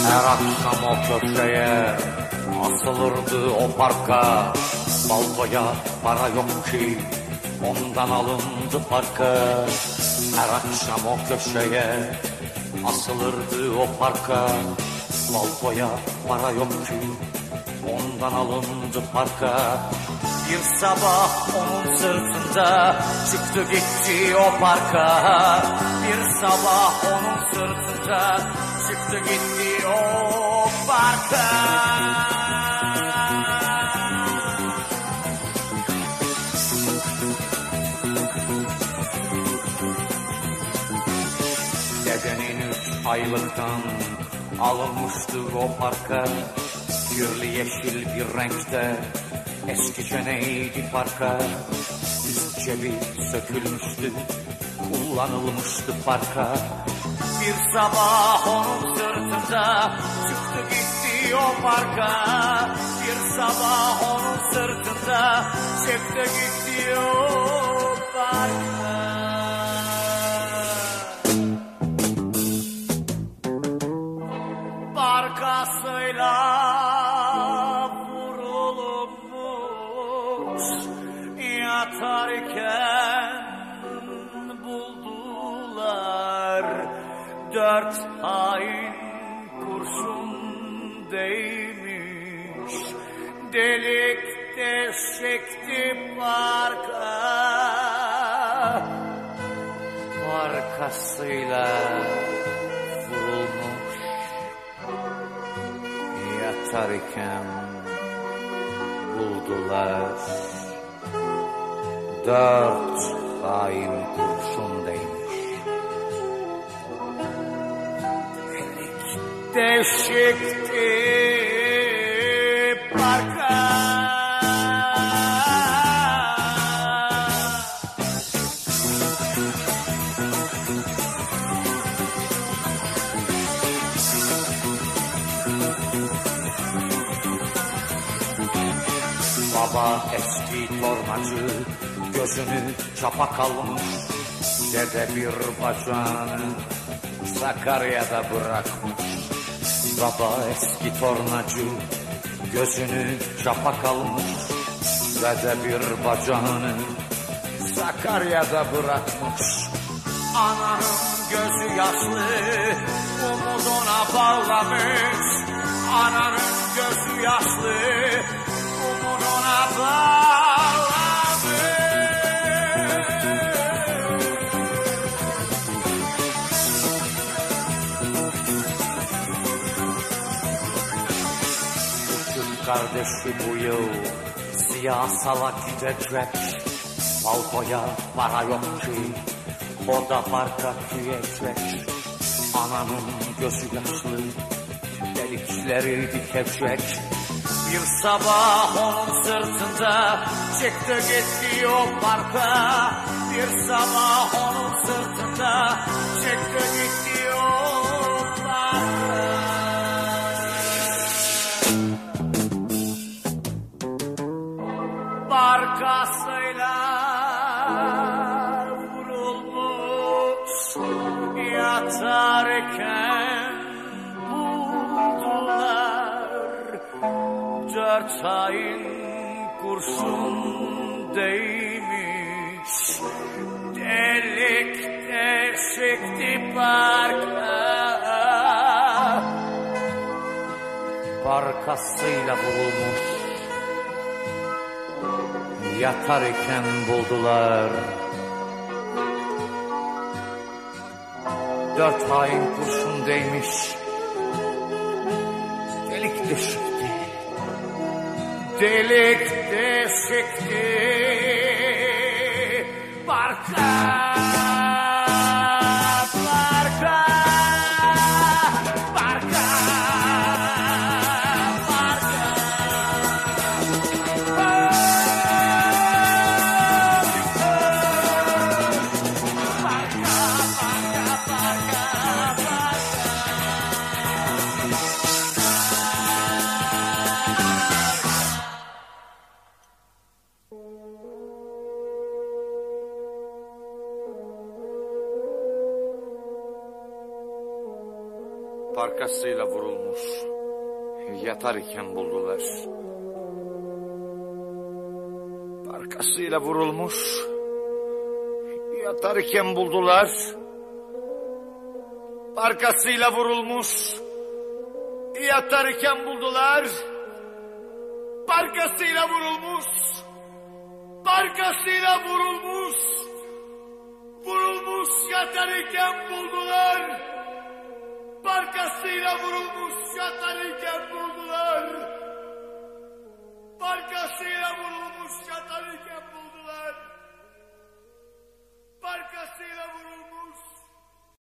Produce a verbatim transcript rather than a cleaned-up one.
Her akşam o köşeye asılırdı o parka. Baltoya para yok ki ondan alındı parka. Her akşam o köşeye asılırdı o parka. Baltoya para yok ki ondan alındı parka. Bir sabah onun sırtında çıktı gitti o parka. Bir sabah onun sırtında çıktı gitti o parka. Dedenin üç aylıktan alınmıştı o parka. Kirli yeşil bir renkte eskice neydi parka. Üst cebi sökülmüştü, kullanılmıştı parka. Bir sabah onun sırtında çıktı gitti o parka. Bir sabah onun sırtında çıktı gitti o parka. Parkasıyla vurulmuş yatarken buldular. Dört hain kurşun değmiş, delik deşikti parka. Parkasıyla vurulmuş yatarken buldular. Dört hain kurşun değmiş, deşikti parka. Baba eski tornacı gözünü çapa kalmış. Dede bir bacağını Sakarya'da bırakmış. Baba eski tornacı gözünü çapa kalmış. Dede bir bacağını Sakarya'da bırakmış. Ananın gözü yaşlı, umuduna bağlamış. Ananın gözü yaşlı, umuduna bağlamış. Kardeşi bu yıl siyasala gidecek. Balkoya para yok ki o da parka tüyecek. Ananın gözü yaşlı, delikleri dikecek. Bir sabah onun sırtında çıktı gitti o parka. Bir sabah onun sırtında çıktı gitti o parka. Parkasıyla vurulmuş yatarken buldular. Dört hain kurşun değmiş, delik deşikti parka. Parkasıyla vurulmuş yatarken buldular. Dört hain kurşun değmiş, delik deşikti, delik deşikti parka. Thank you. Barkasıyla vurulmuş. Yatar iken buldular. Barkasıyla vurulmuş. Yatar iken buldular. Barkasıyla vurulmuş. Yatar iken buldular. Barkasıyla vurulmuş. Barkasıyla vurulmuş. Vurulmuş yatar iken buldular. Barkasıyla vurulmuş yatar iken buldular. Barkasıyla vurulmuş yatar iken buldular. Barkasıyla vurulmuş.